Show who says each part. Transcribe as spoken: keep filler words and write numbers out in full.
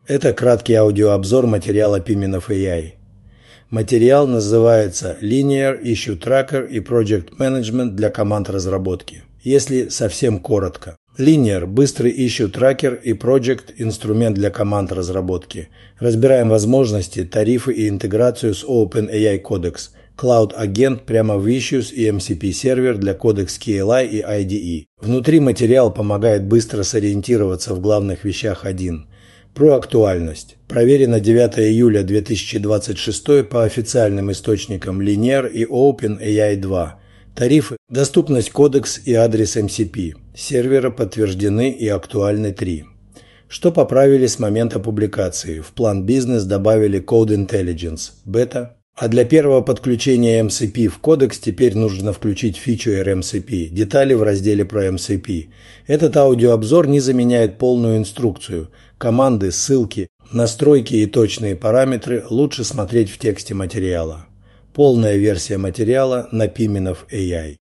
Speaker 1: Это краткий аудиообзор материала Pimenov эй ай. Материал называется Linear Issue Tracker и Project Management для команд разработки. Если совсем коротко. Linear – быстрый Issue Tracker и Project – инструмент для команд разработки. Разбираем возможности, тарифы и интеграцию с OpenAI Codex, Cloud-агент прямо в Issues и эм си пи-сервер для Codex кей эл ай и ай ди и. Внутри материал помогает быстро сориентироваться в главных вещах один. Про актуальность. Проверено девятого июля две тысячи двадцать шестого по официальным источникам Linear и OpenAI два. Тарифы, доступность Codex и адрес эм си пи. Сервера подтверждены и актуальны три. Что поправили с момента публикации? В план бизнес добавили Code Intelligence, бета. А для первого подключения эм си пи в Codex теперь нужно включить фичер эм си пи. Детали в разделе про эм си пи. Этот аудиообзор не заменяет полную инструкцию. Команды, ссылки, настройки и точные параметры лучше смотреть в тексте материала. Полная версия материала на Pimenov эй ай.